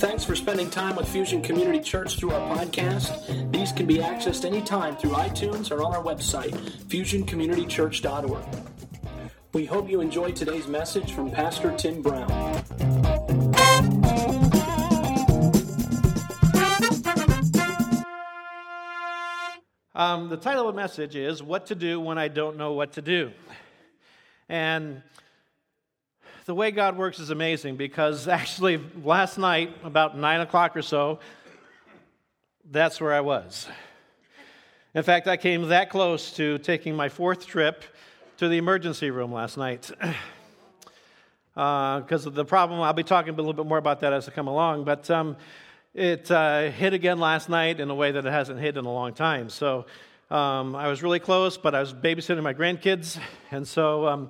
Thanks for spending time with Fusion Community Church through our podcast. These can be accessed anytime through iTunes or on our website, fusioncommunitychurch.org. We hope you enjoyed today's message from Pastor Tim Brown. The title of the message is What to Do When I Don't Know What to Do. And the way God works is amazing, because actually last night, about 9 o'clock or so, that's where I was. In fact, I came that close to taking my fourth trip to the emergency room last night. Because of the problem, I'll be talking a little bit more about that as I come along, but it hit again last night in a way that it hasn't hit in a long time. So I was really close, but I was babysitting my grandkids, and so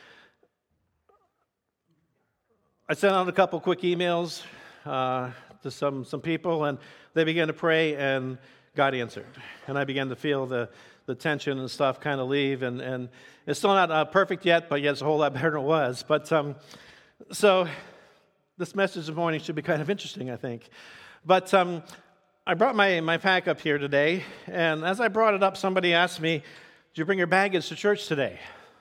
I sent out a couple quick emails to some people, and they began to pray, and God answered. And I began to feel the tension and stuff kind of leave, and it's still not perfect yet, but yet it's a whole lot better than it was. But so this message this morning should be kind of interesting, I think. But I brought my pack up here today, and as I brought it up, somebody asked me, "Did you bring your baggage to church today?"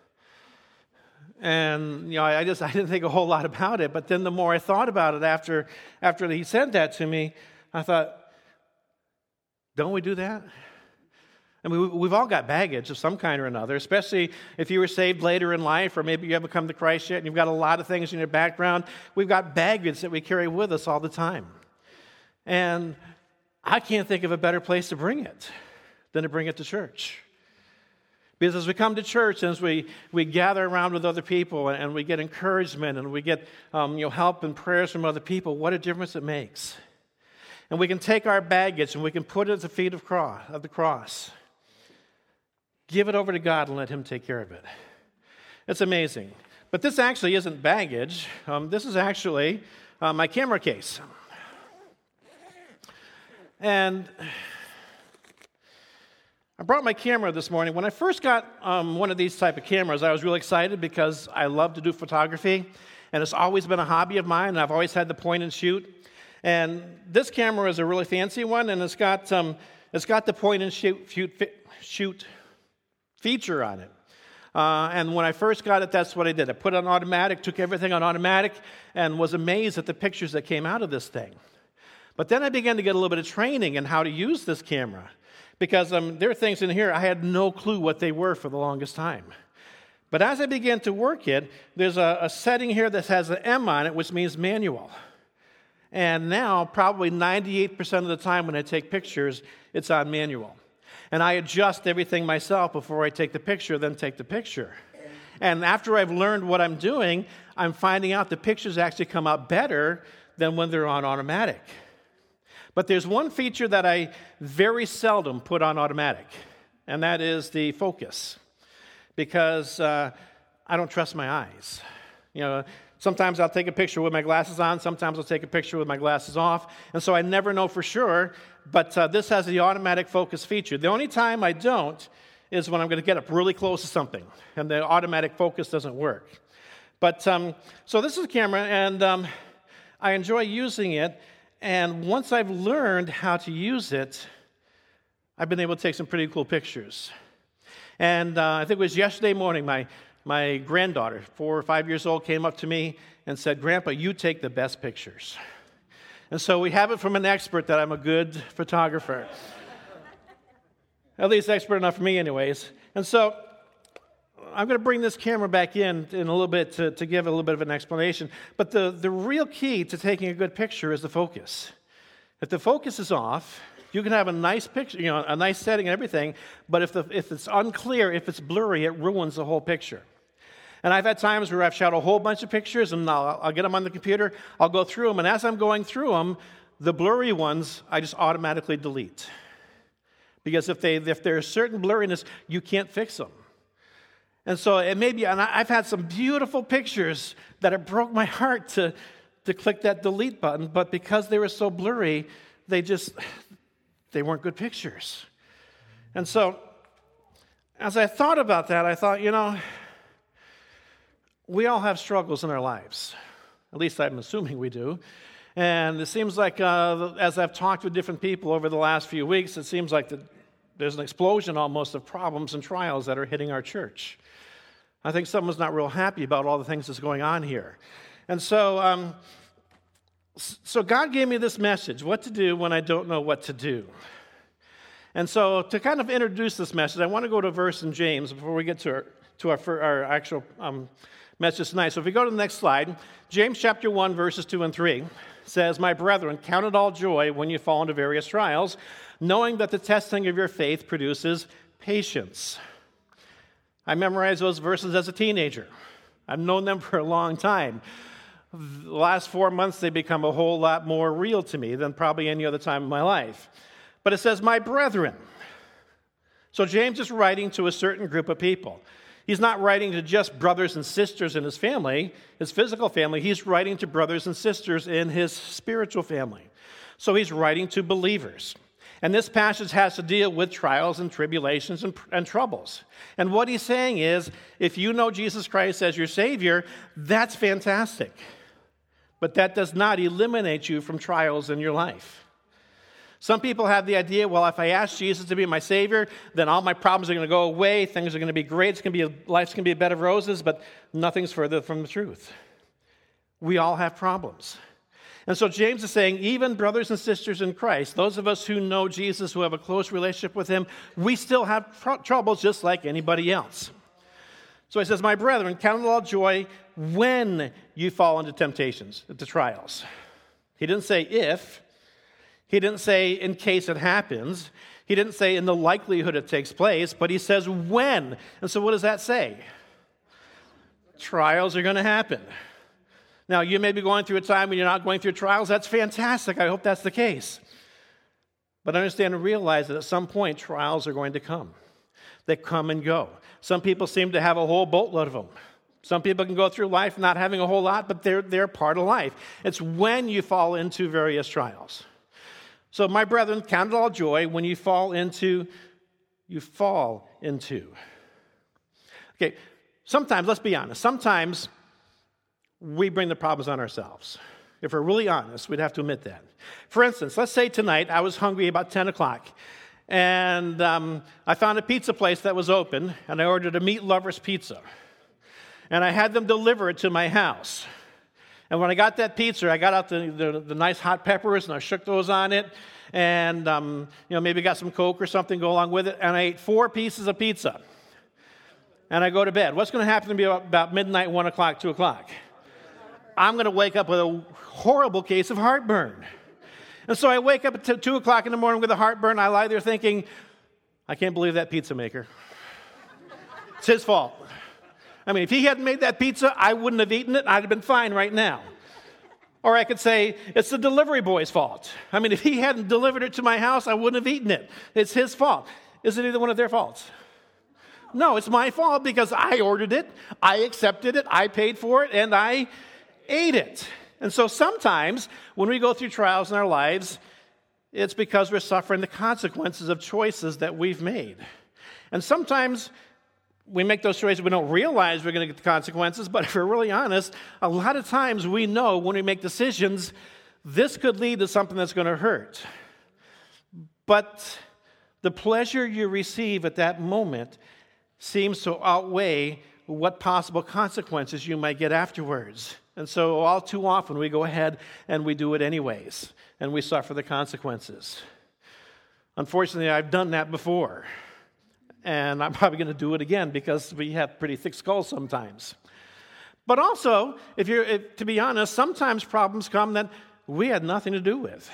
And I didn't think a whole lot about it. But then the more I thought about it after he said that to me, I thought, don't we do that? I mean, we've all got baggage of some kind or another, especially if you were saved later in life, or maybe you haven't come to Christ yet and you've got a lot of things in your background. We've got baggage that we carry with us all the time. And I can't think of a better place to bring it than to bring it to church. Because as we come to church, and as we gather around with other people, and we get encouragement, and we get help and prayers from other people, what a difference it makes. And we can take our baggage and we can put it at the feet of the cross. Give it over to God and let Him take care of it. It's amazing. But this actually isn't baggage. This is actually my camera case. And I brought my camera this morning. When I first got one of these type of cameras, I was really excited because I love to do photography, and it's always been a hobby of mine, and I've always had the point and shoot. And this camera is a really fancy one, and it's got the point and shoot feature on it. And when I first got it, that's what I did. I put it on automatic, took everything on automatic, and was amazed at the pictures that came out of this thing. But then I began to get a little bit of training in how to use this camera. Because there are things in here I had no clue what they were for the longest time. But as I began to work it, there's a setting here that has an M on it, which means manual. And now, probably 98% of the time when I take pictures, it's on manual. And I adjust everything myself before I take the picture, then take the picture. And after I've learned what I'm doing, I'm finding out the pictures actually come out better than when they're on automatic. But there's one feature that I very seldom put on automatic, and that is the focus, because I don't trust my eyes. Sometimes I'll take a picture with my glasses on, sometimes I'll take a picture with my glasses off, and so I never know for sure, but this has the automatic focus feature. The only time I don't is when I'm going to get up really close to something, and the automatic focus doesn't work. But so this is a camera, and I enjoy using it. And once I've learned how to use it, I've been able to take some pretty cool pictures. And I think it was yesterday morning, my granddaughter, 4 or 5 years old, came up to me and said, "Grandpa, you take the best pictures." And so we have it from an expert that I'm a good photographer. At least expert enough for me anyways. And so I'm going to bring this camera back in a little bit to give a little bit of an explanation. But the real key to taking a good picture is the focus. If the focus is off, you can have a nice picture, a nice setting and everything, but if it's unclear, if it's blurry, it ruins the whole picture. And I've had times where I've shot a whole bunch of pictures, and I'll get them on the computer, I'll go through them, and as I'm going through them, the blurry ones, I just automatically delete. Because if there's certain blurriness, you can't fix them. And so it may be, and I've had some beautiful pictures that it broke my heart to click that delete button, but because they were so blurry, they weren't good pictures. And so, as I thought about that, I thought, we all have struggles in our lives. At least I'm assuming we do. And it seems like, as I've talked with different people over the last few weeks, it seems like there's an explosion almost of problems and trials that are hitting our church. I think someone's not real happy about all the things that's going on here. And so God gave me this message, what to do when I don't know what to do. And so to kind of introduce this message, I want to go to a verse in James before we get to our actual message tonight. So if we go to the next slide, James chapter 1, verses 2 and 3 says, "My brethren, count it all joy when you fall into various trials, knowing that the testing of your faith produces patience." I memorized those verses as a teenager. I've known them for a long time. The last 4 months, they become a whole lot more real to me than probably any other time in my life. But it says, "My brethren." So James is writing to a certain group of people. He's not writing to just brothers and sisters in his family, his physical family. He's writing to brothers and sisters in his spiritual family. So he's writing to believers. And this passage has to deal with trials and tribulations and troubles. And what he's saying is, if you know Jesus Christ as your Savior, that's fantastic. But that does not eliminate you from trials in your life. Some people have the idea, well, if I ask Jesus to be my Savior, then all my problems are going to go away, things are going to be great, life's going to be a bed of roses, but nothing's further from the truth. We all have problems. And so James is saying, even brothers and sisters in Christ, those of us who know Jesus, who have a close relationship with him, we still have troubles just like anybody else. So he says, "My brethren, count it all joy when you fall into temptations, into trials." He didn't say if. He didn't say in case it happens. He didn't say in the likelihood it takes place, but he says when. And so what does that say? Trials are going to happen. Now, you may be going through a time when you're not going through trials. That's fantastic. I hope that's the case. But understand and realize that at some point, trials are going to come. They come and go. Some people seem to have a whole boatload of them. Some people can go through life not having a whole lot, but they're part of life. It's when you fall into various trials. So, my brethren, count it all joy when you fall into. Okay, sometimes, let's be honest, sometimes we bring the problems on ourselves. If we're really honest, we'd have to admit that. For instance, let's say tonight I was hungry about 10 o'clock, and I found a pizza place that was open, and I ordered a meat lover's pizza. And I had them deliver it to my house. And when I got that pizza, I got out the nice hot peppers, and I shook those on it, and maybe got some Coke or something to go along with it, and I ate 4 pieces of pizza. And I go to bed. What's going to happen to me about midnight, 1 o'clock, 2 o'clock? I'm going to wake up with a horrible case of heartburn. And so I wake up at 2 o'clock in the morning with a heartburn. I lie there thinking, I can't believe that pizza maker. It's his fault. I mean, if he hadn't made that pizza, I wouldn't have eaten it. I'd have been fine right now. Or I could say, it's the delivery boy's fault. I mean, if he hadn't delivered it to my house, I wouldn't have eaten it. It's his fault. Is it either one of their faults? No, it's my fault because I ordered it, I accepted it, I paid for it, and I ate it. And so sometimes when we go through trials in our lives, it's because we're suffering the consequences of choices that we've made. And sometimes we make those choices, we don't realize we're going to get the consequences, but if we're really honest, a lot of times we know when we make decisions, this could lead to something that's going to hurt. But the pleasure you receive at that moment seems to outweigh what possible consequences you might get afterwards. And so all too often we go ahead and we do it anyways, and we suffer the consequences. Unfortunately, I've done that before. And I'm probably going to do it again because we have pretty thick skulls sometimes. But also, to be honest, sometimes problems come that we had nothing to do with.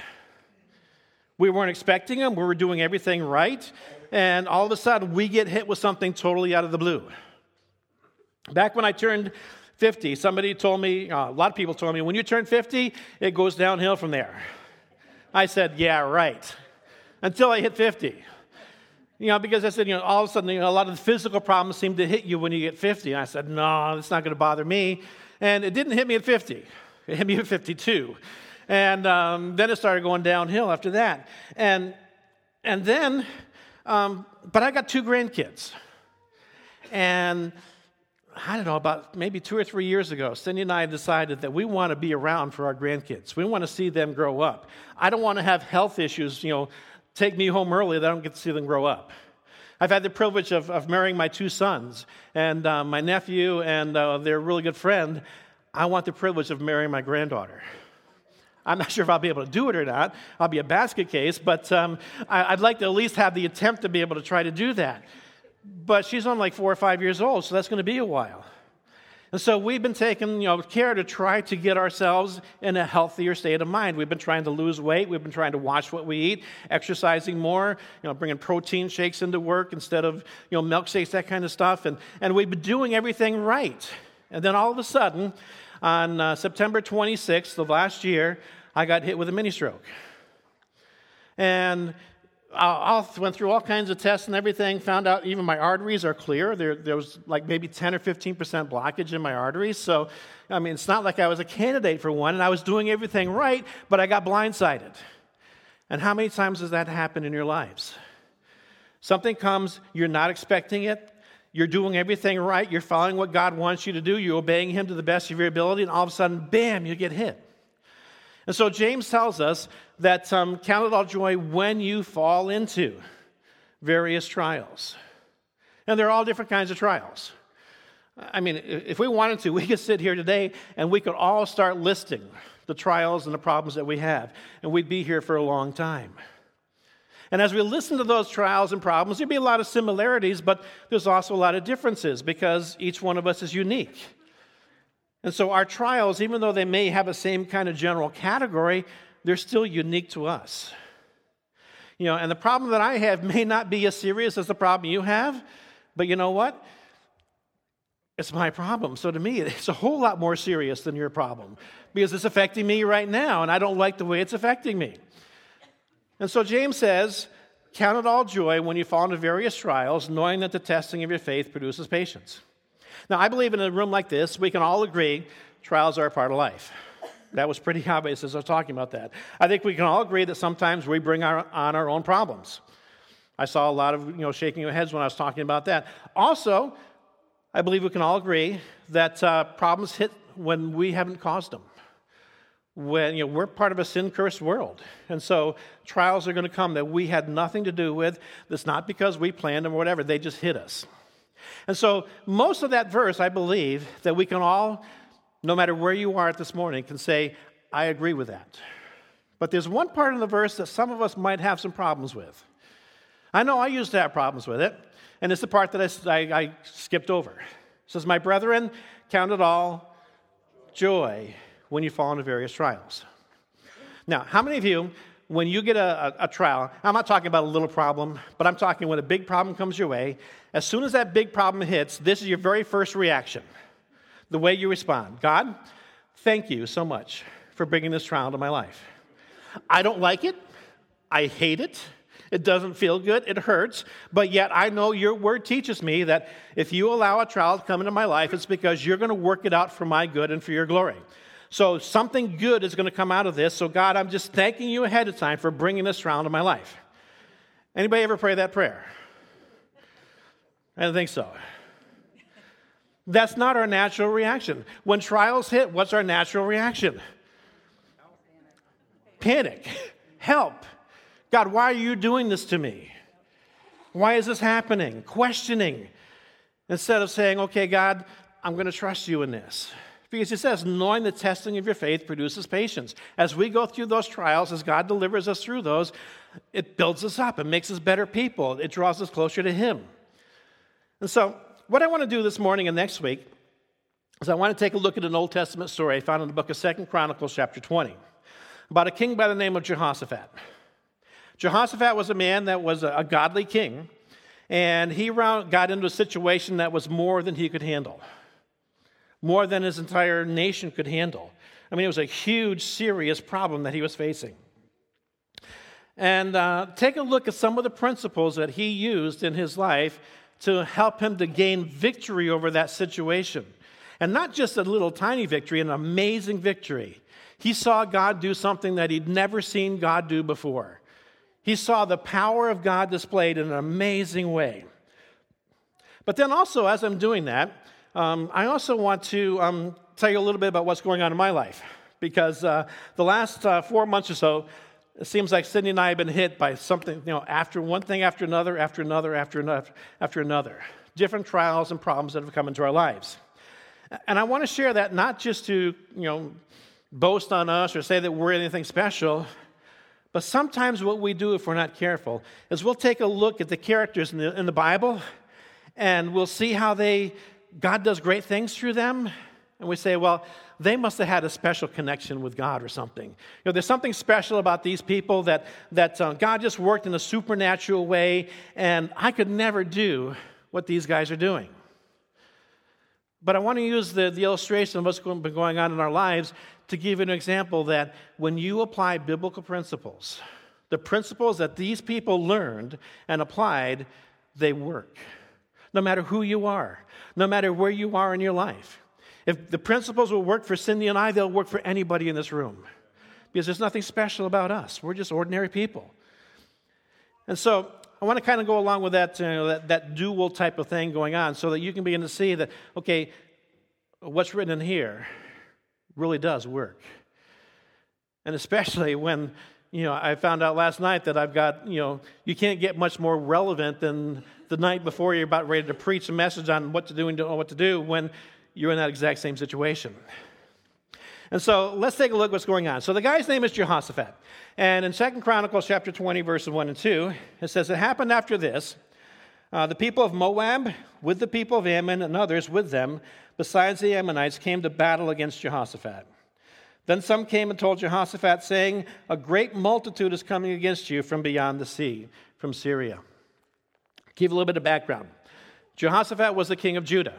We weren't expecting them. We were doing everything right. And all of a sudden, we get hit with something totally out of the blue. Back when I turned 50, somebody told me, a lot of people told me, when you turn 50, it goes downhill from there. I said, yeah, right. Until I hit 50. Because I said, all of a sudden, a lot of the physical problems seem to hit you when you get 50. And I said, no, it's not going to bother me. And it didn't hit me at 50. It hit me at 52. And then it started going downhill after that. And then, but I got 2 grandkids. And I don't know, about maybe 2 or 3 years ago, Cindy and I decided that we want to be around for our grandkids. We want to see them grow up. I don't want to have health issues, take me home early that I don't get to see them grow up. I've had the privilege of marrying my 2 sons, and my nephew and their really good friend. I want the privilege of marrying my granddaughter. I'm not sure if I'll be able to do it or not. I'll be a basket case, but I'd like to at least have the attempt to be able to try to do that. But she's only like 4 or 5 years old, so that's going to be a while. And so we've been taking care to try to get ourselves in a healthier state of mind. We've been trying to lose weight. We've been trying to watch what we eat, exercising more, bringing protein shakes into work instead of milkshakes, that kind of stuff. And we've been doing everything right. And then all of a sudden, on September 26th of last year, I got hit with a mini stroke. And I went through all kinds of tests and everything, found out even my arteries are clear. There was like maybe 10 or 15% blockage in my arteries. So, it's not like I was a candidate for one, and I was doing everything right, but I got blindsided. And how many times has that happened in your lives? Something comes, you're not expecting it, you're doing everything right, you're following what God wants you to do, you're obeying Him to the best of your ability, and all of a sudden, bam, you get hit. And so James tells us that count it all joy when you fall into various trials. And they're all different kinds of trials. If we wanted to, we could sit here today and we could all start listing the trials and the problems that we have, and we'd be here for a long time. And as we listen to those trials and problems, there'd be a lot of similarities, but there's also a lot of differences because each one of us is unique. And so our trials, even though they may have the same kind of general category, they're still unique to us. And the problem that I have may not be as serious as the problem you have, but you know what? It's my problem. So to me, it's a whole lot more serious than your problem because it's affecting me right now, and I don't like the way it's affecting me. And so James says, count it all joy when you fall into various trials, knowing that the testing of your faith produces patience. Now, I believe in a room like this, we can all agree trials are a part of life. That was pretty obvious as I was talking about that. I think we can all agree that sometimes we bring on our own problems. I saw a lot of shaking of heads when I was talking about that. Also, I believe we can all agree that problems hit when we haven't caused them. When we're part of a sin-cursed world. And so trials are going to come that we had nothing to do with. That's not because we planned them or whatever. They just hit us. And so most of that verse, I believe, that we can all, no matter where you are this morning, can say, I agree with that. But there's one part of the verse that some of us might have some problems with. I know I used to have problems with it, and it's the part that I skipped over. It says, my brethren, count it all joy when you fall into various trials. Now, how many of you, when you get a trial, I'm not talking about a little problem, but I'm talking when a big problem comes your way, as soon as that big problem hits, this is your very first reaction, the way you respond. God, thank you so much for bringing this trial into my life. I don't like it. I hate it. It doesn't feel good. It hurts. But yet I know your word teaches me that if you allow a trial to come into my life, it's because you're going to work it out for my good and for your glory. So something good is going to come out of this. So God, I'm just thanking you ahead of time for bringing this trial into my life. Anybody ever pray that prayer? I don't think so. That's not our natural reaction. When trials hit, what's our natural reaction? Panic. Help. God, why are you doing this to me? Why is this happening? Questioning. Instead of saying, okay, God, I'm going to trust you in this. Because it says, knowing the testing of your faith produces patience. As we go through those trials, as God delivers us through those, it builds us up. It makes us better people. It draws us closer to Him. And so, what I want to do this morning and next week is I want to take a look at an Old Testament story found in the book of 2 Chronicles chapter 20 about a king by the name of Jehoshaphat. Jehoshaphat was a man that was a godly king, and he got into a situation that was more than he could handle, more than his entire nation could handle. I mean, it was a huge, serious problem that he was facing. And take a look at some of the principles that he used in his life to help him to gain victory over that situation. And not just a little tiny victory, an amazing victory. He saw God do something that he'd never seen God do before. He saw the power of God displayed in an amazing way. But then also, as I'm doing that, I also want to tell you a little bit about what's going on in my life, because the last 4 months or so, it seems like Cindy and I have been hit by something, after one thing after another, after another. Different trials and problems that have come into our lives. And I want to share that not just to, boast on us or say that we're anything special, but sometimes what we do if we're not careful is we'll take a look at the characters in the Bible and we'll see how God does great things through them. And we say, well, they must have had a special connection with God or something. There's something special about these people that God just worked in a supernatural way, and I could never do what these guys are doing. But I want to use the illustration of what's been going on in our lives to give you an example that when you apply biblical principles, the principles that these people learned and applied, they work. No matter who you are, no matter where you are in your life. If the principles will work for Cindy and I, they'll work for anybody in this room. Because there's nothing special about us. We're just ordinary people. And so I want to kind of go along with that dual type of thing going on so that you can begin to see that, okay, what's written in here really does work. And especially when, I found out last night that I've got, you can't get much more relevant than the night before you're about ready to preach a message on what to do and don't know what to do when you're in that exact same situation. And so let's take a look at what's going on. So the guy's name is Jehoshaphat. And in 2 Chronicles chapter 20, verses 1 and 2, it says, it happened after this, the people of Moab with the people of Ammon and others with them, besides the Ammonites, came to battle against Jehoshaphat. Then some came and told Jehoshaphat, saying, a great multitude is coming against you from beyond the sea, from Syria. Give a little bit of background. Jehoshaphat was the king of Judah.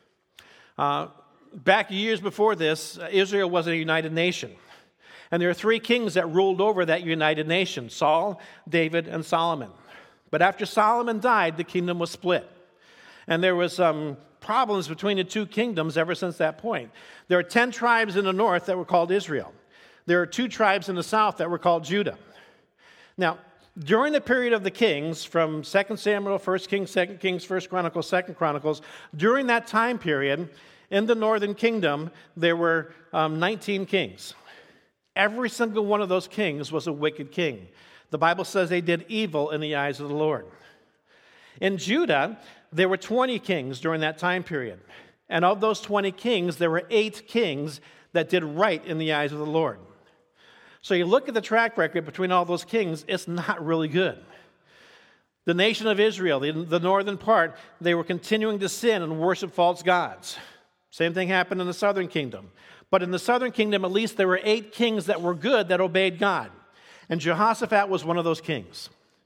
Back years before this, Israel was a united nation. And there are 3 kings that ruled over that united nation, Saul, David, and Solomon. But after Solomon died, the kingdom was split. And there was problems between the 2 kingdoms ever since that point. There are 10 tribes in the north that were called Israel. There are 2 tribes in the south that were called Judah. Now, during the period of the kings, from 2 Samuel, 1 Kings, 2 Kings, 1 Chronicles, 2 Chronicles, during that time period, in the northern kingdom, there were 19 kings. Every single one of those kings was a wicked king. The Bible says they did evil in the eyes of the Lord. In Judah, there were 20 kings during that time period. And of those 20 kings, there were 8 kings that did right in the eyes of the Lord. So you look at the track record between all those kings, it's not really good. The nation of Israel, the northern part, they were continuing to sin and worship false gods. Same thing happened in the southern kingdom. But in the southern kingdom, at least there were 8 kings that were good, that obeyed God. And Jehoshaphat was one of those kings.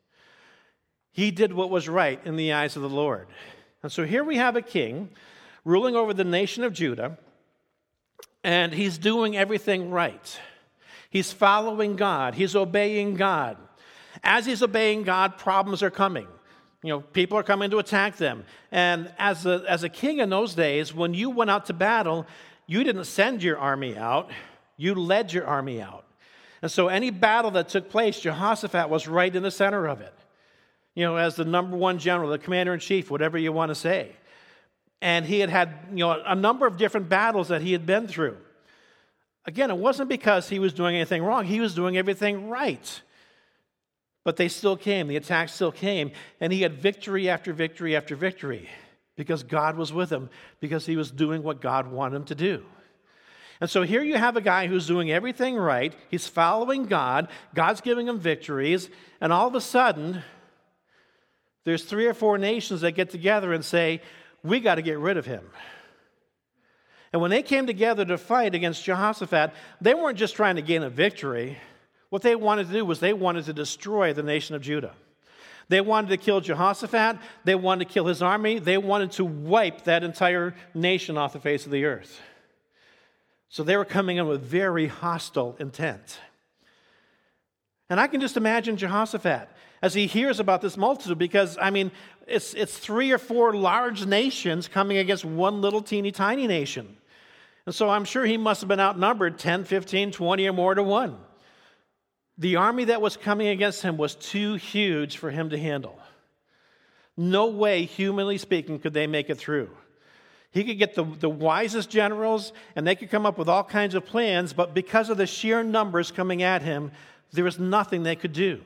He did what was right in the eyes of the Lord. And so here we have a king ruling over the nation of Judah, and he's doing everything right. He's following God. He's obeying God. As he's obeying God, problems are coming. People are coming to attack them. And as a king in those days, when you went out to battle, you didn't send your army out. You led your army out. And so any battle that took place, Jehoshaphat was right in the center of it. As the number 1 general, the commander-in-chief, whatever you want to say. And he had a number of different battles that he had been through. Again, it wasn't because he was doing anything wrong. He was doing everything right. But they still came. The attacks still came. And he had victory after victory after victory because God was with him, because he was doing what God wanted him to do. And so here you have a guy who's doing everything right. He's following God. God's giving him victories. And all of a sudden, there's 3 or 4 nations that get together and say, we got to get rid of him. And when they came together to fight against Jehoshaphat, they weren't just trying to gain a victory. What they wanted to do was they wanted to destroy the nation of Judah. They wanted to kill Jehoshaphat. They wanted to kill his army. They wanted to wipe that entire nation off the face of the earth. So they were coming in with very hostile intent. And I can just imagine Jehoshaphat as he hears about this multitude, because, it's 3 or 4 large nations coming against one little teeny tiny nation. And so I'm sure he must have been outnumbered 10, 15, 20 or more to 1. The army that was coming against him was too huge for him to handle. No way, humanly speaking, could they make it through. He could get the wisest generals, and they could come up with all kinds of plans, but because of the sheer numbers coming at him, there was nothing they could do.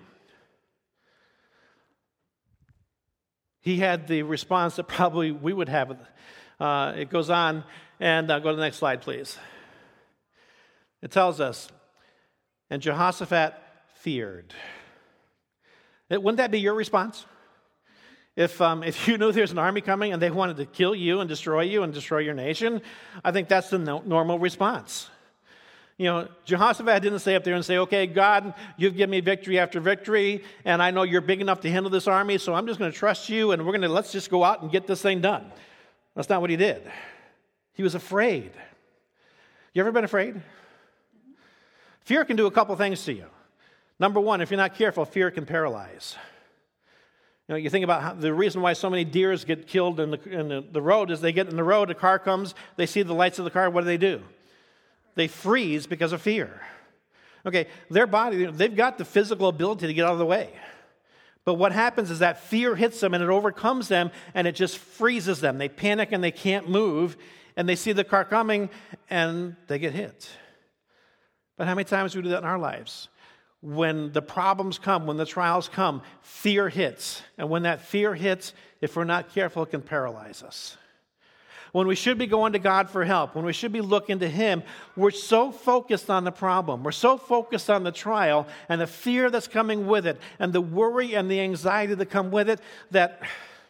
He had the response that probably we would have. It goes on, and go to the next slide, please. It tells us, and Jehoshaphat feared. Wouldn't that be your response? If you knew there's an army coming and they wanted to kill you and destroy your nation, I think that's the normal response. Jehoshaphat didn't stay up there and say, okay, God, you've given me victory after victory, and I know you're big enough to handle this army, so I'm just going to trust you, and let's just go out and get this thing done. That's not what he did. He was afraid. You ever been afraid? Fear can do a couple things to you. Number one, if you're not careful, fear can paralyze. You think about the reason why so many deers get killed in the road is they get in the road, a car comes, they see the lights of the car, what do? They freeze because of fear. Okay, their body, they've got the physical ability to get out of the way. But what happens is that fear hits them and it overcomes them and it just freezes them. They panic and they can't move and they see the car coming and they get hit. But how many times do we do that in our lives? When the problems come, when the trials come, fear hits. And when that fear hits, if we're not careful, it can paralyze us. When we should be going to God for help, when we should be looking to Him, we're so focused on the problem, we're so focused on the trial and the fear that's coming with it and the worry and the anxiety that come with it that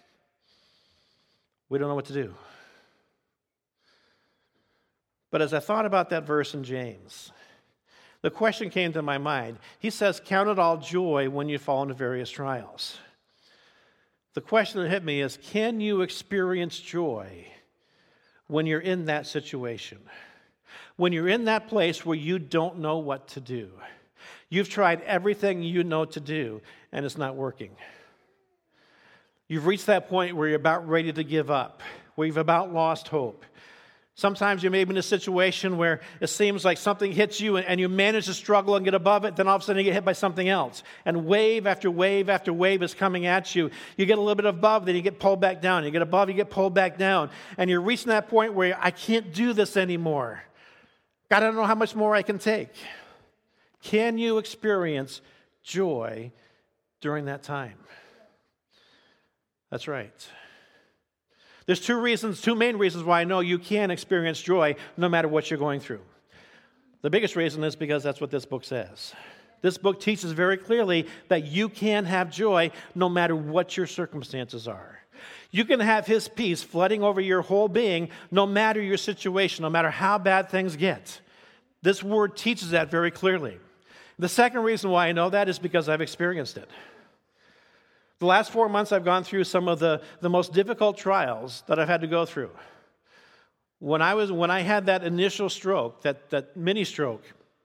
we don't know what to do. But as I thought about that verse in James, the question came to my mind. He says, count it all joy when you fall into various trials. The question that hit me is, can you experience joy when you're in that situation? When you're in that place where you don't know what to do. You've tried everything you know to do, and it's not working. You've reached that point where you're about ready to give up, where you've about lost hope. Sometimes you may be in a situation where it seems like something hits you and you manage to struggle and get above it, then all of a sudden you get hit by something else. And wave after wave after wave is coming at you. You get a little bit above, then you get pulled back down. You get above, you get pulled back down. And you're reaching that point where I can't do this anymore. God, I don't know how much more I can take. Can you experience joy during that time? That's right. There's two main reasons why I know you can experience joy no matter what you're going through. The biggest reason is because that's what this book says. This book teaches very clearly that you can have joy no matter what your circumstances are. You can have His peace flooding over your whole being no matter your situation, no matter how bad things get. This word teaches that very clearly. The second reason why I know that is because I've experienced it. The last 4 months, I've gone through some of the most difficult trials that I've had to go through. When I had that initial stroke, that mini stroke,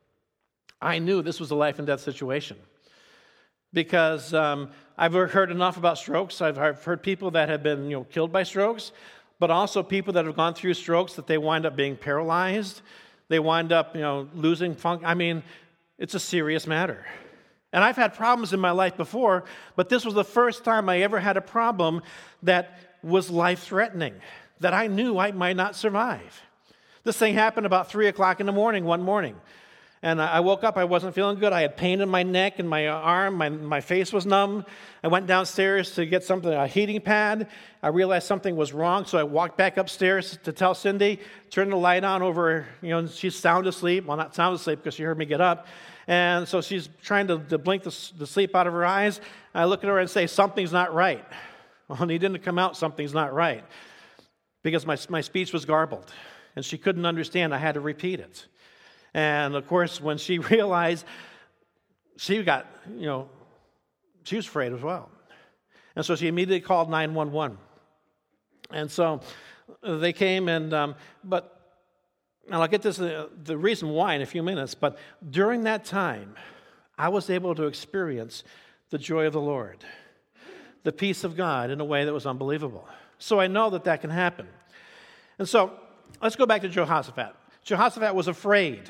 I knew this was a life and death situation. Because I've heard enough about strokes. I've heard people that have been killed by strokes, but also people that have gone through strokes that they wind up being paralyzed. They wind up losing function. I mean, it's a serious matter. And I've had problems in my life before, but this was the first time I ever had a problem that was life-threatening, that I knew I might not survive. This thing happened about 3 o'clock in the morning one morning. And I woke up, I wasn't feeling good. I had pain in my neck and my arm, my face was numb. I went downstairs to get a heating pad. I realized something was wrong, so I walked back upstairs to tell Cindy, turn the light on over, she's sound asleep. Well, not sound asleep because she heard me get up. And so she's trying to blink the sleep out of her eyes. I look at her and say, something's not right. Well, and he didn't come out, something's not right. Because my speech was garbled. And she couldn't understand. I had to repeat it. And of course, when she realized, she was afraid as well. And so she immediately called 911. And so they came but I'll get this, the reason why in a few minutes, but during that time, I was able to experience the joy of the Lord, the peace of God in a way that was unbelievable. So I know that can happen. And so let's go back to Jehoshaphat. Jehoshaphat was afraid,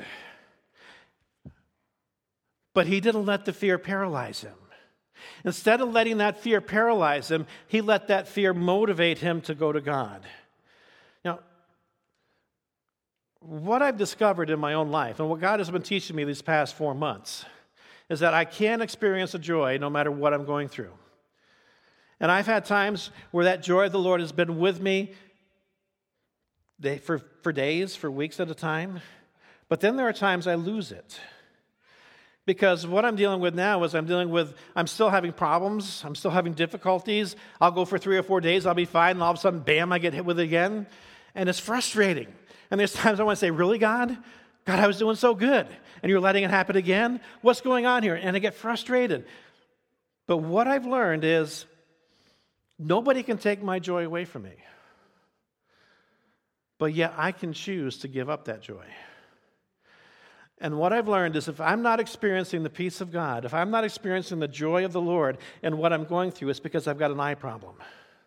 but he didn't let the fear paralyze him. Instead of letting that fear paralyze him, he let that fear motivate him to go to God. Now, what I've discovered in my own life and what God has been teaching me these past 4 months is that I can experience a joy no matter what I'm going through. And I've had times where that joy of the Lord has been with me for days, for weeks at a time. But then there are times I lose it. Because what I'm dealing with now is I'm still having problems. I'm still having difficulties. I'll go for 3 or 4 days. I'll be fine. And all of a sudden, bam, I get hit with it again. And it's frustrating. And there's times I want to say, really, God? God, I was doing so good. And you're letting it happen again? What's going on here? And I get frustrated. But what I've learned is nobody can take my joy away from me. But yet I can choose to give up that joy. And what I've learned is if I'm not experiencing the peace of God, if I'm not experiencing the joy of the Lord in what I'm going through, it's because I've got an eye problem.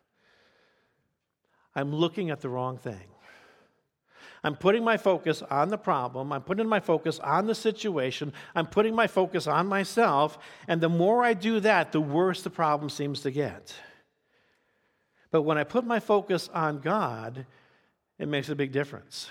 I'm looking at the wrong thing. I'm putting my focus on the problem. I'm putting my focus on the situation. I'm putting my focus on myself. And the more I do that, the worse the problem seems to get. But when I put my focus on God, it makes a big difference.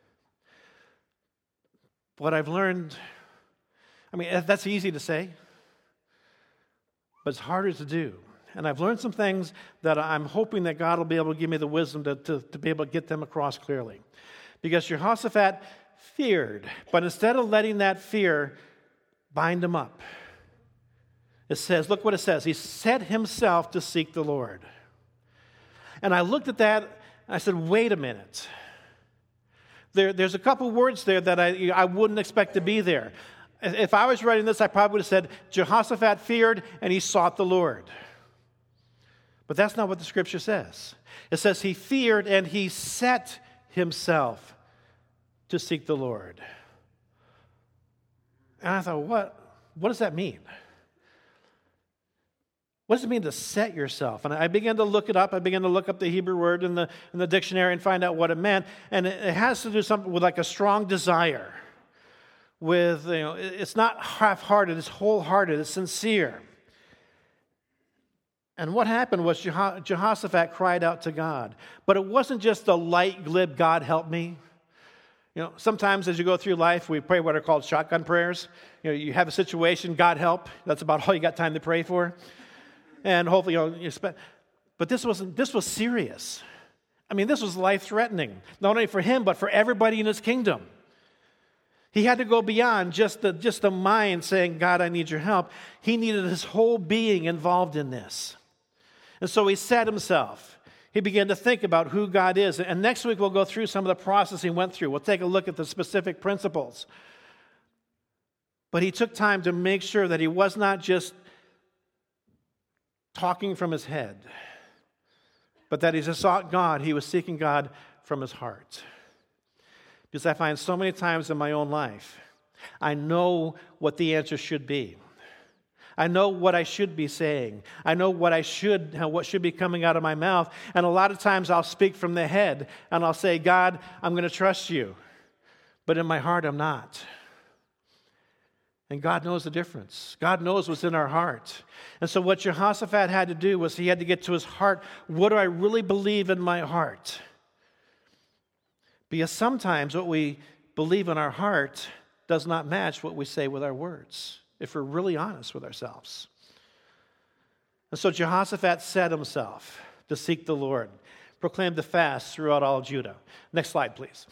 What I've learned, that's easy to say, but it's harder to do. And I've learned some things that I'm hoping that God will be able to give me the wisdom to be able to get them across clearly. Because Jehoshaphat feared, but instead of letting that fear bind him up, it says, look what it says, he set himself to seek the Lord. And I looked at that, and I said, wait a minute. There's a couple words there that I wouldn't expect to be there. If I was writing this, I probably would have said, Jehoshaphat feared and he sought the Lord. But that's not what the scripture says. It says he feared and he set himself to seek the Lord. And I thought, what does that mean? What does it mean to set yourself? And I began to look it up. I began to look up the Hebrew word in the dictionary and find out what it meant. And it has to do something with like a strong desire. With, it's not half-hearted, it's wholehearted, it's sincere. And what happened was Jehoshaphat cried out to God. But it wasn't just a light, glib, God help me. Sometimes as you go through life, we pray what are called shotgun prayers. You have a situation, God help. That's about all you got time to pray for. And hopefully, but this was serious. This was life-threatening, not only for him, but for everybody in his kingdom. He had to go beyond just the mind saying, God, I need your help. He needed his whole being involved in this. And so he set himself. He began to think about who God is. And next week, we'll go through some of the process he went through. We'll take a look at the specific principles. But he took time to make sure that he was not just talking from his head, but that he just sought God. He was seeking God from his heart. Because I find so many times in my own life, I know what the answer should be. I know what I should be saying. I know what should be coming out of my mouth. And a lot of times I'll speak from the head and I'll say, God, I'm going to trust you. But in my heart, I'm not. And God knows the difference. God knows what's in our heart. And so what Jehoshaphat had to do was he had to get to his heart. What do I really believe in my heart? Because sometimes what we believe in our heart does not match what we say with our words, if we're really honest with ourselves. And so Jehoshaphat set himself to seek the Lord, proclaimed the fast throughout all Judah. Next slide, please.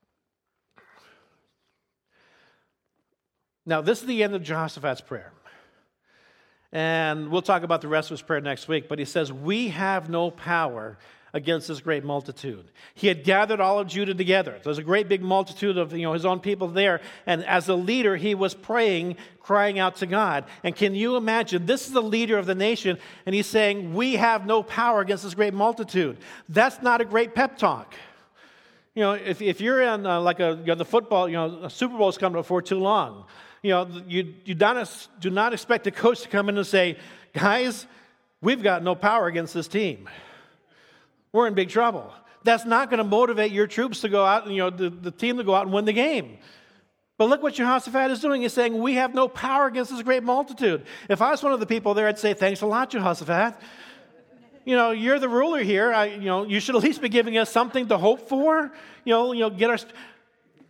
Now, this is the end of Jehoshaphat's prayer. And we'll talk about the rest of his prayer next week. But he says, we have no power against this great multitude. He had gathered all of Judah together. There's a great big multitude of his own people there. And as a leader, he was praying, crying out to God. And can you imagine, this is the leader of the nation, and he's saying, we have no power against this great multitude. Not a great pep talk. If you're in the football, a Super Bowl's coming before too long. You do not expect a coach to come in and say, guys, we've got no power against this team. We're in big trouble. That's not going to motivate your troops to go out, the team to go out and win the game. But look what Jehoshaphat is doing. He's saying, we have no power against this great multitude. If I was one of the people there, I'd say, thanks a lot, Jehoshaphat. You're the ruler here. You should at least be giving us something to hope for. Get our...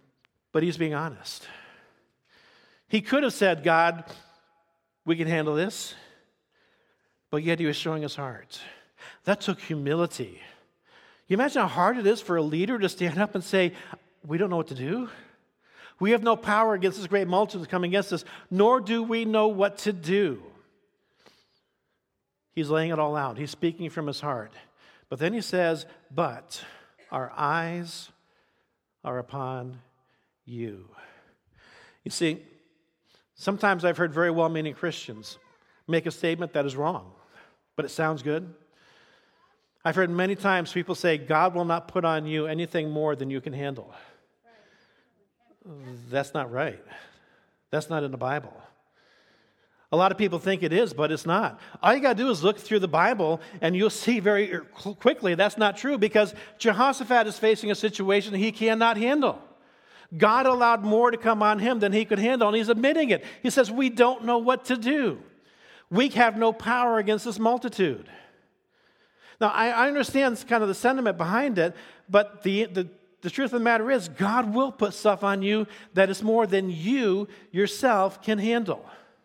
But he's being honest. He could have said, God, we can handle this. But yet he was showing his heart. That took humility. You imagine how hard it is for a leader to stand up and say, we don't know what to do. We have no power against this great multitude that's coming against us, nor do we know what to do. He's laying it all out. He's speaking from his heart. But then he says, but our eyes are upon you. You see, sometimes I've heard very well-meaning Christians make a statement that is wrong, but it sounds good. I've heard many times people say, God will not put on you anything more than you can handle. That's not right. That's not in the Bible. A lot of people think it is, but it's not. All you got to do is look through the Bible, and you'll see very quickly that's not true, because Jehoshaphat is facing a situation he cannot handle. God allowed more to come on him than he could handle, and he's admitting it. He says, we don't know what to do. We have no power against this multitude. Now, I understand kind of the sentiment behind it, but the truth of the matter is God will put stuff on you that is more than you yourself can handle.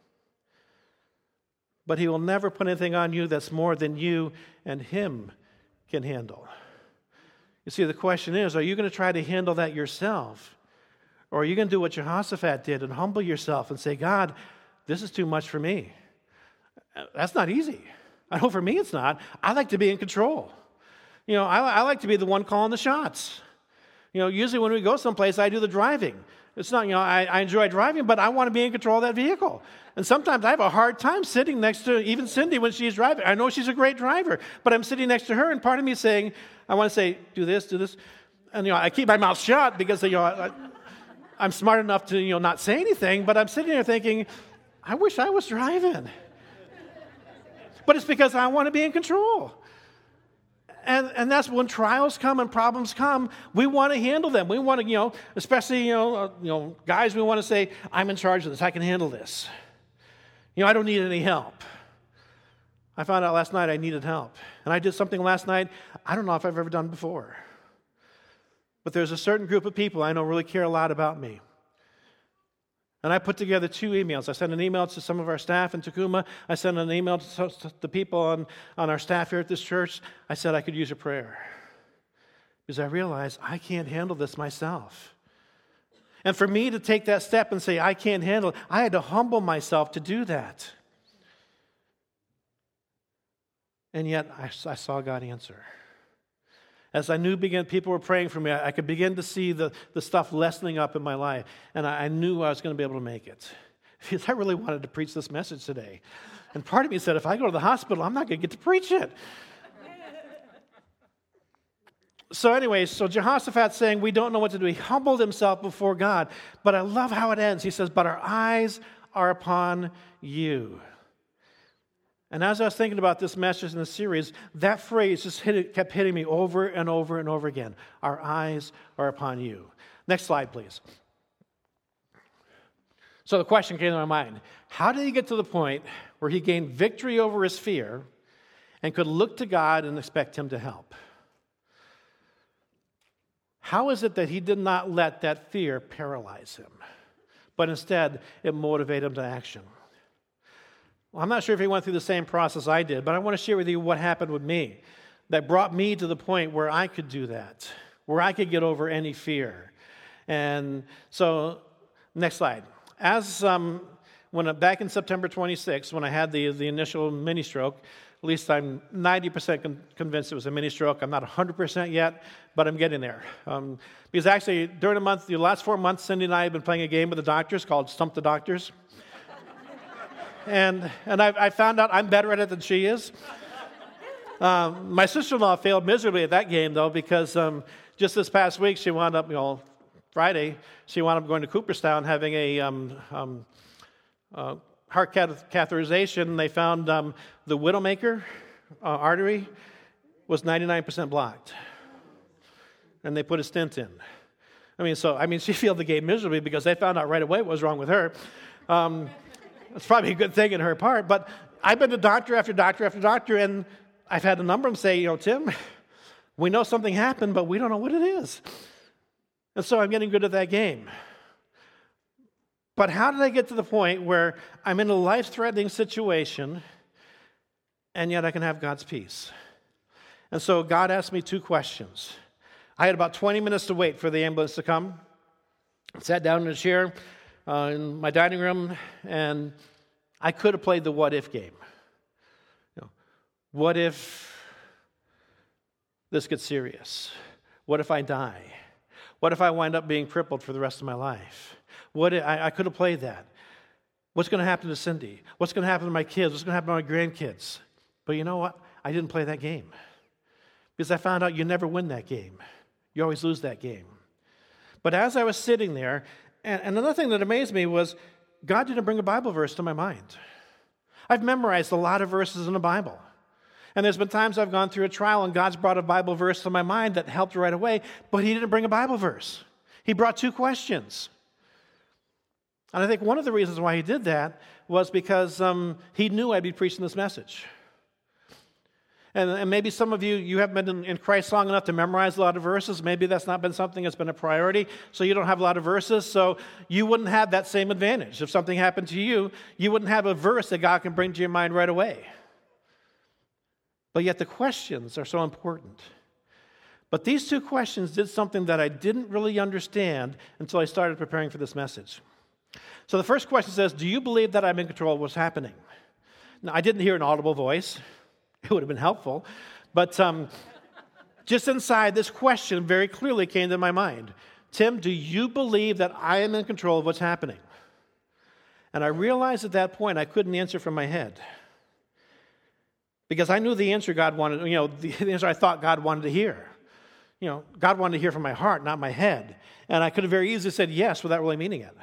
But he will never put anything on you that's more than you and him can handle. You see, the question is, are you going to try to handle that yourself? Or are you going to do what Jehoshaphat did and humble yourself and say, God, this is too much for me? That's not easy. I know for me it's not. I like to be in control. I like to be the one calling the shots. Usually when we go someplace, I do the driving. It's not, I enjoy driving, but I want to be in control of that vehicle. And sometimes I have a hard time sitting next to even Cindy when she's driving. I know she's a great driver, but I'm sitting next to her, and part of me is saying, I want to say, do this. And, I keep my mouth shut because, I'm smart enough to, not say anything, but I'm sitting there thinking, I wish I was driving. But it's because I want to be in control. And that's when trials come and problems come, we want to handle them. We want to, especially, guys, we want to say, I'm in charge of this. I can handle this. I don't need any help. I found out last night I needed help. And I did something last night I don't know if I've ever done before. But there's a certain group of people I know really care a lot about me. And I put together 2 emails. I sent an email to some of our staff in Tacoma. I sent an email to the people on our staff here at this church. I said I could use a prayer. Because I realized I can't handle this myself. And for me to take that step and say I can't handle it, I had to humble myself to do that. And yet I saw God answer. As I knew people were praying for me, I could begin to see the stuff lessening up in my life. And I knew I was going to be able to make it. Because I really wanted to preach this message today. And part of me said, if I go to the hospital, I'm not going to get to preach it. So anyways, Jehoshaphat's saying, we don't know what to do. He humbled himself before God. But I love how it ends. He says, but our eyes are upon you. And as I was thinking about this message in the series, that phrase just kept hitting me over and over and over again. Our eyes are upon you. Next slide, please. So the question came to my mind. How did he get to the point where he gained victory over his fear and could look to God and expect him to help? How is it that he did not let that fear paralyze him, but instead it motivated him to action? Well, I'm not sure if he went through the same process I did, but I want to share with you what happened with me that brought me to the point where I could do that, where I could get over any fear. And so, next slide. Back in September 26, when I had the initial mini stroke, at least I'm 90% convinced it was a mini stroke. I'm not 100% yet, but I'm getting there. Because actually, during the last 4 months, Cindy and I have been playing a game with the doctors called Stump the Doctors. And I found out I'm better at it than she is. My sister-in-law failed miserably at that game, though, because just this past week, she wound up, Friday, she wound up going to Cooperstown having a heart catheterization. They found the widowmaker artery was 99% blocked. And they put a stent in. She failed the game miserably because they found out right away what was wrong with her. It's probably a good thing in her part, but I've been to doctor after doctor after doctor, and I've had a number of them say, Tim, we know something happened, but we don't know what it is. And so I'm getting good at that game. But how did I get to the point where I'm in a life-threatening situation and yet I can have God's peace? And so God asked me 2 questions. I had about 20 minutes to wait for the ambulance to come. I sat down in a chair in my dining room, and I could have played the what-if game. What if this gets serious? What if I die? What if I wind up being crippled for the rest of my life? I could have played that. What's going to happen to Cindy? What's going to happen to my kids? What's going to happen to my grandkids? But you know what? I didn't play that game. Because I found out you never win that game. You always lose that game. But as I was sitting there, and another thing that amazed me was God didn't bring a Bible verse to my mind. I've memorized a lot of verses in the Bible. And there's been times I've gone through a trial and God's brought a Bible verse to my mind that helped right away, but He didn't bring a Bible verse. He brought 2 questions. And I think one of the reasons why He did that was because He knew I'd be preaching this message. And maybe some of you haven't been in Christ long enough to memorize a lot of verses. Maybe that's not been something that's been a priority, so you don't have a lot of verses, so you wouldn't have that same advantage. If something happened to you, you wouldn't have a verse that God can bring to your mind right away. But yet the questions are so important. But these 2 questions did something that I didn't really understand until I started preparing for this message. So the first question says, do you believe that I'm in control of what's happening? Now, I didn't hear an audible voice. It would have been helpful. But just inside, this question very clearly came to my mind. Tim, do you believe that I am in control of what's happening? And I realized at that point I couldn't answer from my head. Because I knew the answer God wanted, the answer I thought God wanted to hear. God wanted to hear from my heart, not my head. And I could have very easily said yes without really meaning it.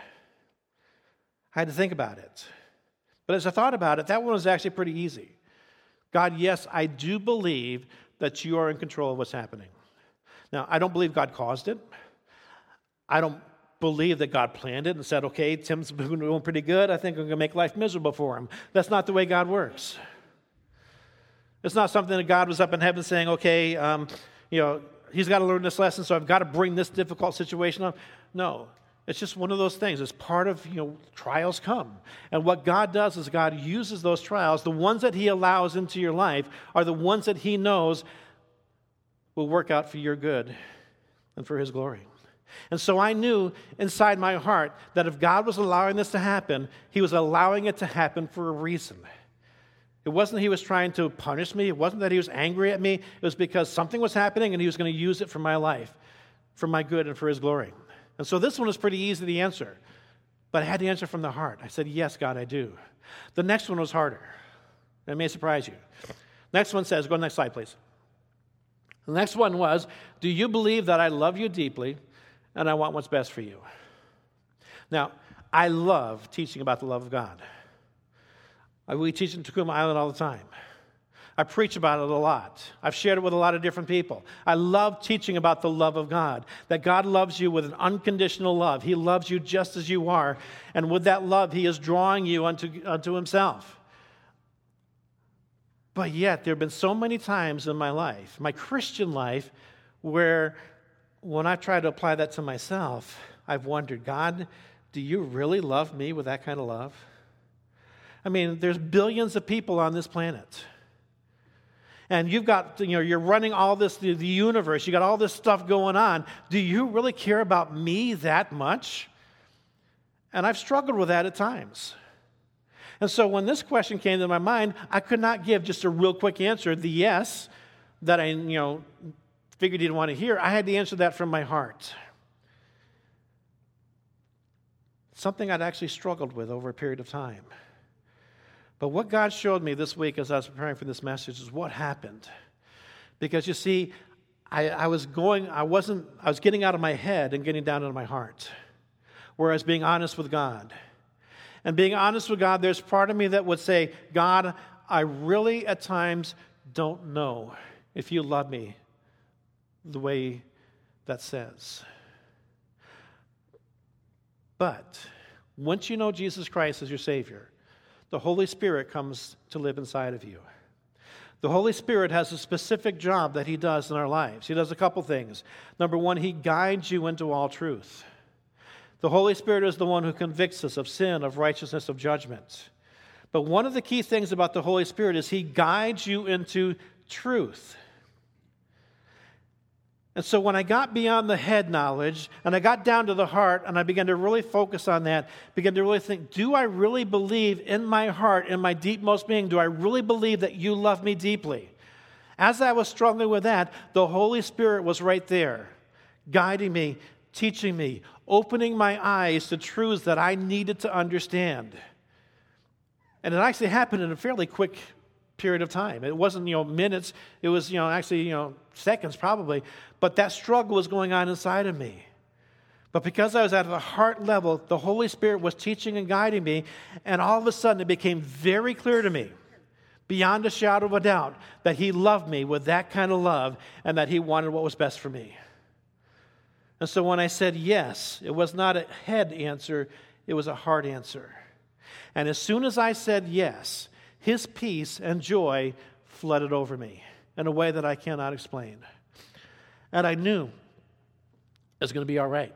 I had to think about it. But as I thought about it, that one was actually pretty easy. God, yes, I do believe that you are in control of what's happening. Now, I don't believe God caused it. I don't believe that God planned it and said, okay, Tim's doing pretty good. I think I'm going to make life miserable for him. That's not the way God works. It's not something that God was up in heaven saying, okay, he's got to learn this lesson, so I've got to bring this difficult situation up. No, it's just one of those things. It's part of, trials come. And what God does is God uses those trials. The ones that He allows into your life are the ones that He knows will work out for your good and for His glory. And so I knew inside my heart that if God was allowing this to happen, He was allowing it to happen for a reason. It wasn't He was trying to punish me. It wasn't that He was angry at me. It was because something was happening and He was going to use it for my life, for my good and for His glory. And so this one was pretty easy to answer. But I had to answer from the heart. I said, yes, God, I do. The next one was harder. That may surprise you. Next one says, go to the next slide, please. The next one was, do you believe that I love you deeply and I want what's best for you? Now, I love teaching about the love of God. We teach in Tacoma Island all the time. I preach about it a lot. I've shared it with a lot of different people. I love teaching about the love of God, that God loves you with an unconditional love. He loves you just as you are, and with that love, He is drawing you unto Himself. But yet, there have been so many times in my life, my Christian life, where when I've tried to apply that to myself, I've wondered, God, do you really love me with that kind of love? I mean, there's billions of people on this planet. And you've got, you're running all this, the universe, you got all this stuff going on. Do you really care about me that much? And I've struggled with that at times. And so when this question came to my mind, I could not give just a real quick answer, the yes, that I, figured you'd want to hear. I had to answer that from my heart. Something I'd actually struggled with over a period of time. But what God showed me this week as I was preparing for this message is what happened. Because you see, I was getting out of my head and getting down into my heart. Whereas being honest with God. And being honest with God, there's part of me that would say, God, I really at times don't know if you love me the way that says. But once you know Jesus Christ as your Savior, the Holy Spirit comes to live inside of you. The Holy Spirit has a specific job that He does in our lives. He does a couple things. Number one, He guides you into all truth. The Holy Spirit is the one who convicts us of sin, of righteousness, of judgment. But one of the key things about the Holy Spirit is He guides you into truth. And so when I got beyond the head knowledge, and I got down to the heart, and I began to really focus on that, began to really think, do I really believe in my heart, in my deepmost being, do I really believe that you love me deeply? As I was struggling with that, the Holy Spirit was right there, guiding me, teaching me, opening my eyes to truths that I needed to understand. And it actually happened in a fairly quick period of time. It wasn't, minutes. It was, actually, seconds probably. But that struggle was going on inside of me. But because I was at the heart level, the Holy Spirit was teaching and guiding me. And all of a sudden, it became very clear to me, beyond a shadow of a doubt, that He loved me with that kind of love and that He wanted what was best for me. And so when I said yes, it was not a head answer, it was a heart answer. And as soon as I said yes, His peace and joy flooded over me in a way that I cannot explain. And I knew it was going to be all right.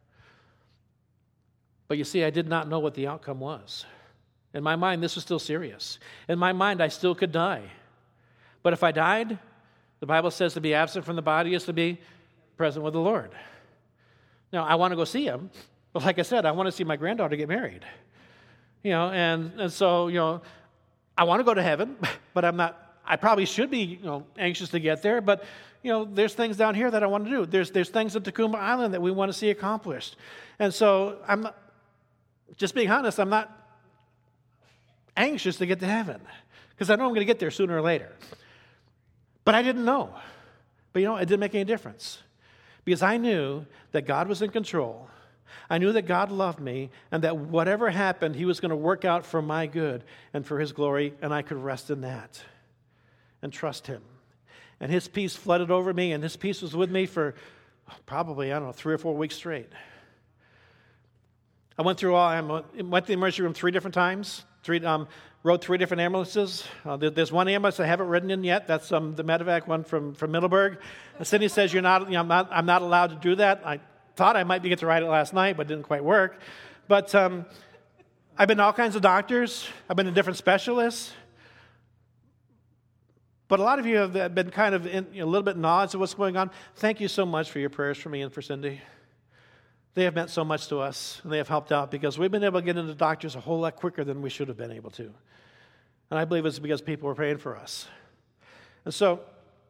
But you see, I did not know what the outcome was. In my mind, this was still serious. In my mind, I still could die. But if I died, the Bible says to be absent from the body is to be present with the Lord. Now, I want to go see Him, but like I said, I want to see my granddaughter get married. And so, I want to go to heaven, but I probably should be, anxious to get there, but, there's things down here that I want to do. There's things at Tacoma Island that we want to see accomplished. And so just being honest, I'm not anxious to get to heaven because I know I'm going to get there sooner or later. But I didn't know. But, it didn't make any difference because I knew that God was in control. I knew that God loved me and that whatever happened, He was going to work out for my good and for His glory, and I could rest in that and trust Him. And His peace flooded over me, and His peace was with me for probably, 3 or 4 weeks straight. I went to the emergency room 3 different times, rode 3 different ambulances. There's one ambulance I haven't ridden in yet. That's the medevac one from Middleburg. And Cindy says, I'm not allowed to do that. I thought I might get to ride it last night, but it didn't quite work. But I've been to all kinds of doctors. I've been to different specialists. But a lot of you have been kind of a little bit in awe as to what's going on. Thank you so much for your prayers for me and for Cindy. They have meant so much to us, and they have helped out because we've been able to get into doctors a whole lot quicker than we should have been able to. And I believe it's because people were praying for us. And so,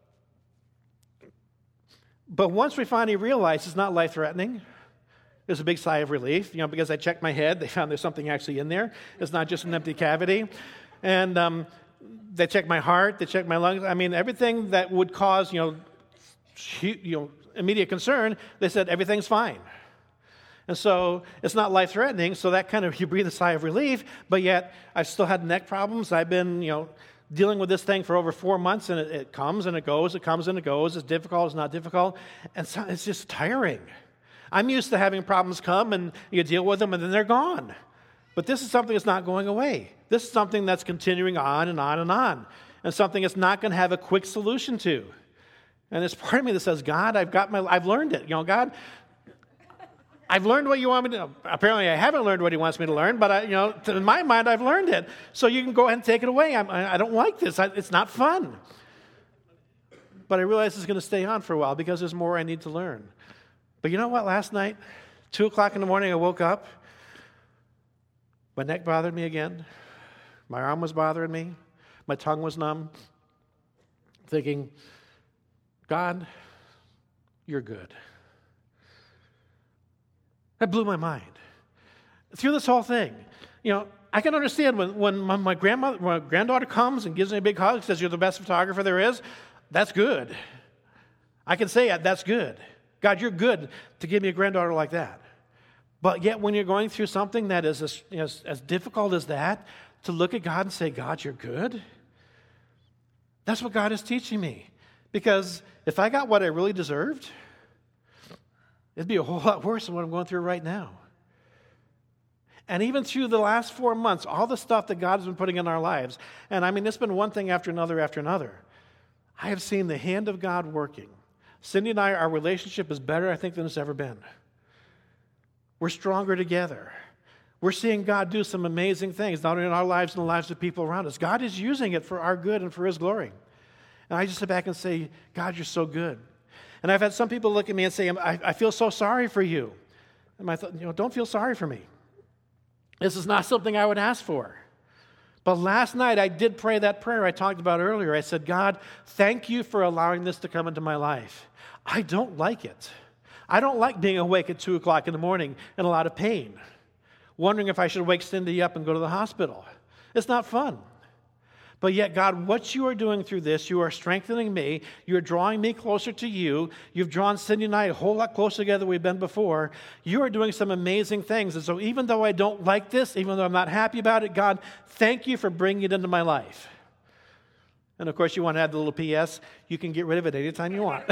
but once we finally realized it's not life-threatening, there's a big sigh of relief, because I checked my head. They found there's something actually in there. It's not just an empty cavity. And they checked my heart. They checked my lungs. Everything that would cause, immediate concern, they said everything's fine. And so it's not life-threatening, so that kind of, you breathe a sigh of relief, but yet I still had neck problems. I've been, dealing with this thing for over 4 months, and it comes and it goes, it comes and it goes. It's difficult, it's not difficult, and so it's just tiring. I'm used to having problems come, and you deal with them, and then they're gone. But this is something that's not going away. This is something that's continuing on and on and on, and something that's not going to have a quick solution to. And there's part of me that says, God, I've learned it. God, I've learned what you want me to know. Apparently, I haven't learned what He wants me to learn, but in my mind, I've learned it. So you can go ahead and take it away. I don't like this. It's not fun. But I realize it's going to stay on for a while because there's more I need to learn. But you know what? Last night, 2 o'clock in the morning, I woke up. My neck bothered me again. My arm was bothering me. My tongue was numb. Thinking, God, you're good. That blew my mind. Through this whole thing, I can understand when my granddaughter comes and gives me a big hug and says, you're the best photographer there is, that's good. I can say that's good. God, you're good to give me a granddaughter like that. But yet when you're going through something that is as difficult as that, to look at God and say, God, you're good, that's what God is teaching me. Because if I got what I really deserved, it'd be a whole lot worse than what I'm going through right now. And even through the last 4 months, all the stuff that God has been putting in our lives, and it's been one thing after another after another, I have seen the hand of God working. Cindy and I, our relationship is better, I think, than it's ever been. We're stronger together. We're seeing God do some amazing things, not only in our lives and the lives of people around us. God is using it for our good and for His glory. And I just sit back and say, God, you're so good. And I've had some people look at me and say, I feel so sorry for you. And I thought, don't feel sorry for me. This is not something I would ask for. But last night I did pray that prayer I talked about earlier. I said, God, thank you for allowing this to come into my life. I don't like it. I don't like being awake at 2 o'clock in the morning in a lot of pain, wondering if I should wake Cindy up and go to the hospital. It's not fun. But yet, God, what you are doing through this, you are strengthening me. You're drawing me closer to you. You've drawn Cindy and I a whole lot closer together than we've been before. You are doing some amazing things. And so even though I don't like this, even though I'm not happy about it, God, thank you for bringing it into my life. And of course, you want to add the little P.S. You can get rid of it anytime you want.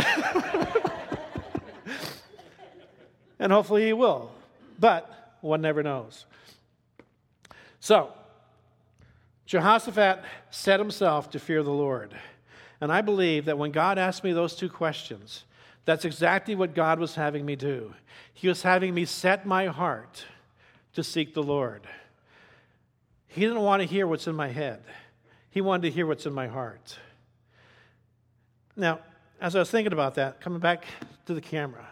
And hopefully He will. But one never knows. So, Jehoshaphat set himself to fear the Lord. And I believe that when God asked me those 2 questions, that's exactly what God was having me do. He was having me set my heart to seek the Lord. He didn't want to hear what's in my head. He wanted to hear what's in my heart. Now, as I was thinking about that, coming back to the camera,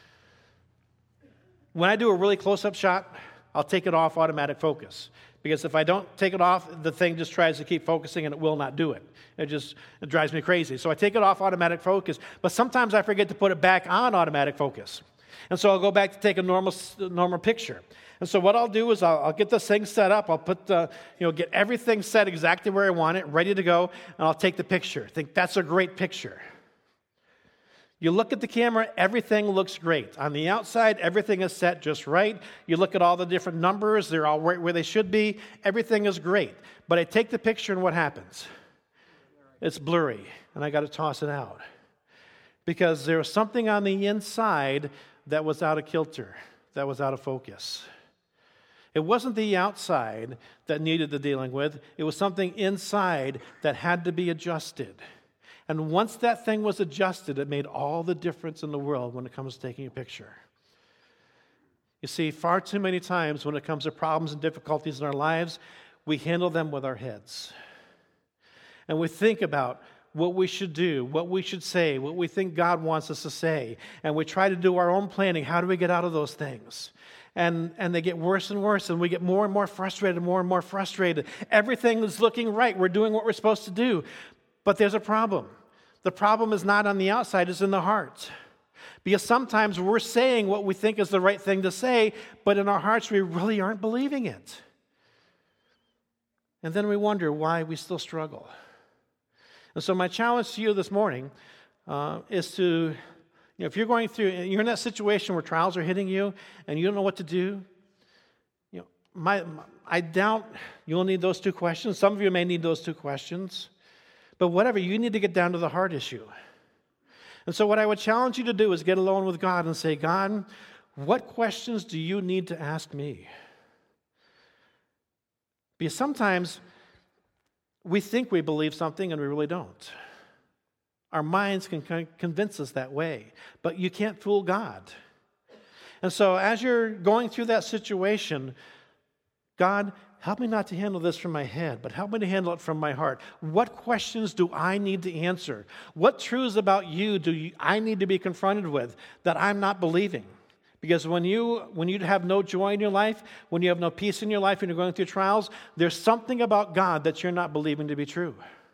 when I do a really close-up shot, I'll take it off automatic focus. Because if I don't take it off, the thing just tries to keep focusing and it will not do it. It drives me crazy. So I take it off automatic focus, but sometimes I forget to put it back on automatic focus. And so I'll go back to take a normal picture. And so what I'll do is I'll get this thing set up. I'll put get everything set exactly where I want it, ready to go, and I'll take the picture. Think that's a great picture. You look at the camera, everything looks great. On the outside, everything is set just right. You look at all the different numbers, they're all right where they should be. Everything is great. But I take the picture and what happens? It's blurry, and I got to toss it out. Because there was something on the inside that was out of kilter, that was out of focus. It wasn't the outside that needed the dealing with. It was something inside that had to be adjusted. And once that thing was adjusted, it made all the difference in the world when it comes to taking a picture. You see, far too many times when it comes to problems and difficulties in our lives, we handle them with our heads. And we think about what we should do, what we should say, what we think God wants us to say. And we try to do our own planning. How do we get out of those things? And they get worse and worse, and we get more and more frustrated. Everything is looking right. We're doing what we're supposed to do. But there's a problem. The problem is not on the outside, it's in the heart. Because sometimes we're saying what we think is the right thing to say, but in our hearts we really aren't believing it. And then we wonder why we still struggle. And so my challenge to you this morning is to, if you're going through, you're in that situation where trials are hitting you and you don't know what to do, I doubt you'll need those 2 questions. Some of you may need those 2 questions. But whatever, you need to get down to the heart issue. And so what I would challenge you to do is get alone with God and say, God, what questions do you need to ask me? Because sometimes we think we believe something and we really don't. Our minds can convince us that way, but you can't fool God. And so as you're going through that situation, God, help me not to handle this from my head, but help me to handle it from my heart. What questions do I need to answer? What truths about you I need to be confronted with that I'm not believing? Because when you have no joy in your life, when you have no peace in your life, when you're going through trials, there's something about God that you're not believing to be true.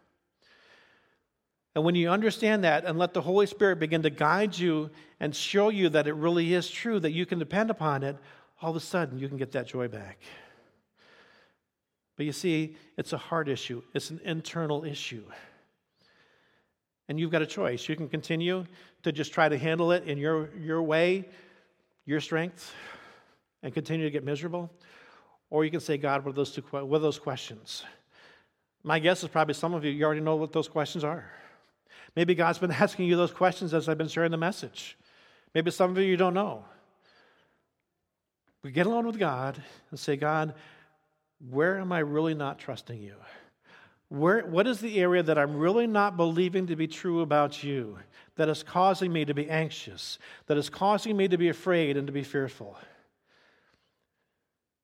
And when you understand that and let the Holy Spirit begin to guide you and show you that it really is true, that you can depend upon it, all of a sudden you can get that joy back. But you see, it's a heart issue. It's an internal issue. And you've got a choice. You can continue to just try to handle it in your way, your strength, and continue to get miserable. Or you can say, God, what are those questions? My guess is probably some of you already know what those questions are. Maybe God's been asking you those questions as I've been sharing the message. Maybe some of you don't know. We get alone with God and say, God, where am I really not trusting you? What is the area that I'm really not believing to be true about you, that is causing me to be anxious, that is causing me to be afraid and to be fearful?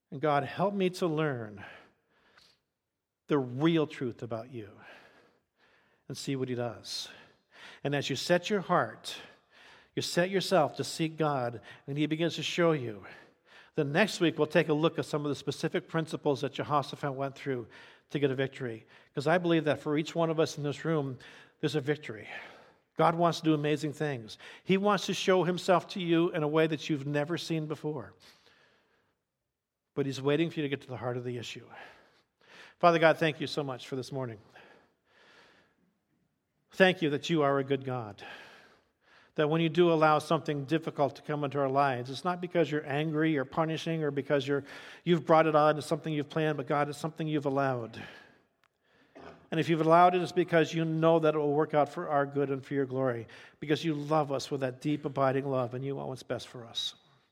And God, help me to learn the real truth about you and see what he does. And as you set your heart, you set yourself to seek God, and he begins to show you. Then next week, we'll take a look at some of the specific principles that Jehoshaphat went through to get a victory. Because I believe that for each one of us in this room, there's a victory. God wants to do amazing things. He wants to show himself to you in a way that you've never seen before. But he's waiting for you to get to the heart of the issue. Father God, thank you so much for this morning. Thank you that you are a good God. That when you do allow something difficult to come into our lives, it's not because you're angry or punishing or because you've brought it on, it's something you've planned, but God, it's something you've allowed. And if you've allowed it, it's because you know that it will work out for our good and for your glory, because you love us with that deep, abiding love, and you want what's best for us.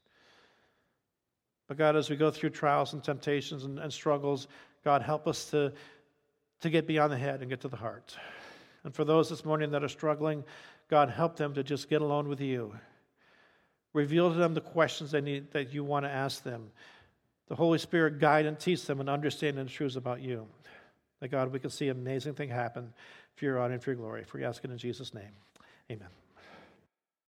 But God, as we go through trials and temptations and struggles, God, help us to get beyond the head and get to the heart. And for those this morning that are struggling, God, help them to just get alone with you. Reveal to them the questions they need that you want to ask them. The Holy Spirit guide and teach them and understand the truths about you. That God, we can see amazing things happen for your honor and for your glory. For we ask it in Jesus' name. Amen.